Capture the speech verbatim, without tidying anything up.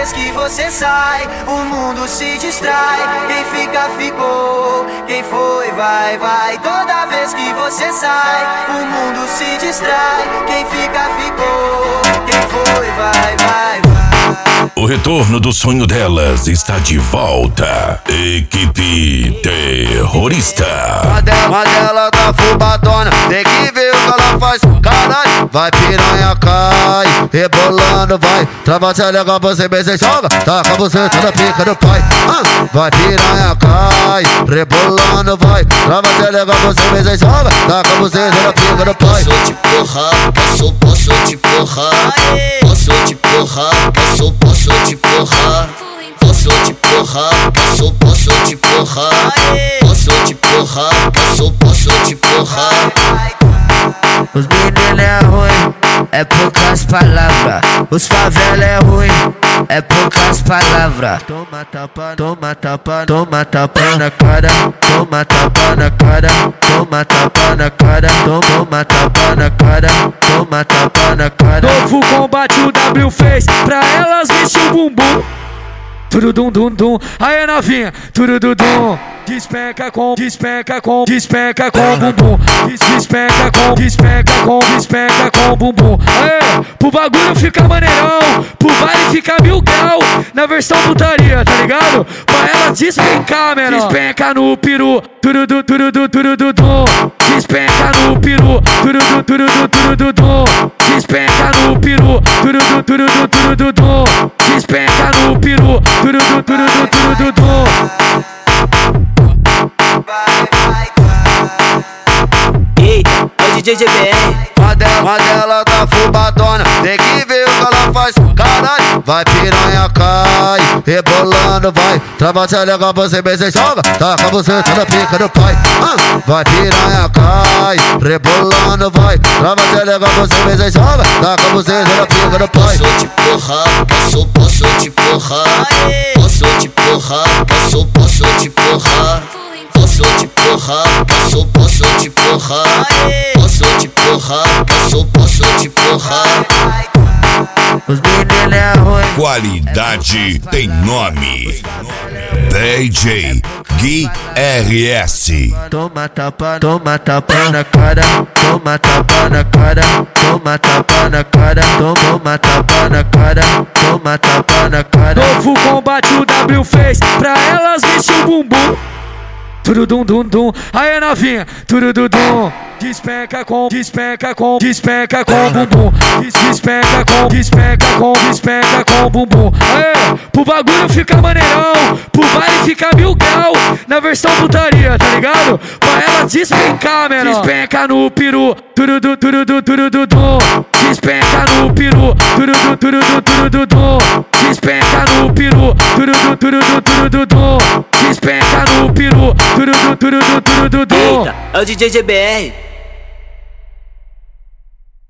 vez que você sai, o mundo se distrai. Quem fica, ficou. Quem foi, vai, vai. Toda vez que você sai, o mundo se distrai. Quem fica, ficou. Quem foi, vai, vai, vai. O retorno do sonho delas está de volta. Equipe Terrorista. Mandela tá fubadona, tem que ver o que ela faz. Caralho, vai piranha, cai, rebolando, vai. Trava se legal, você bem se joga. Taca você toda pica do pai. Ah, vai piranha, cai, rebolando, vai. Trava se legal, você bem se joga. Taca você toda pica do pai. Posso te porrar, posso, posso te porrar. Posso te porrar, posso, posso te porrar. Posso te porrar, posso, posso te porrar. Posso te porrar, posso, posso te porrar. Os meninos é ruim, é poucas palavras. Os favela é ruim, é poucas palavras. Toma tapa, toma tapa, toma tapa na cara. Toma tapa na cara, toma tapa na cara. Toma tapa na cara, toma tapa na cara. Novo combate o W fez, pra elas mexe o bumbum. Turudum dum dum, aí novinha, turudum. Despenca com, despenca com, despenca com bumbum. Despenca com, despenca com, despenca com bumbum. Aê, pro bagulho fica maneirão, pro baile fica mil grau. Na versão putaria, tá ligado? Pra ela despencar, menor. Despenca no peru, turudu, turudu, turududum. Despenca no peru, turudu, turudu, turududum. Despenca no peru, turudu, turudu, turududum. Despenca no peru, turudu, turudu, turududum. Eita, é o D J G B R. Mandela, Mandela tá fubadona, tem que ver o que ela faz. Caralho, vai piranha, cai, rebolando, vai. Trava se legal, você bem se joga. Taca você toda pica do pai. Ah, vai piranha, cai, rebolando, vai. Trava se legal, você bem se joga. Taca você toda pica do pai. Posso te porrar, posso, posso te porrar. Posso te porrar, posso, posso te porrar. Posso te porrar, posso, posso te porrar. Posso te porrar, posso, posso te porrar. Os meninos é ruim. Qualidade tem nome. D J Gui R S. Toma tapa, toma tapa na cara. Toma tapa na cara. Toma tapa na cara. Toma tapa na cara. Toma tapa na cara. Novo combate o W fez, pra elas mexe o bumbum. Turudum dum dum, aí novinha, turududum. Despenca com, despenca com, despenca com bumbum. Despenca com, despenca com, despenca com bumbum. Aê, pro bagulho fica maneirão, pro baile fica mil grau. Na versão putaria, tá ligado? Pra ela despencar, menor. Despenca no peru, turudu, turudu, turududum. Despenca no peru, turudu, turudu, turududum. Despenca no peru, turudu, turudu, turududum. Despenca no peru, turudu, turudu, turududum. Eita, é o D J G B R.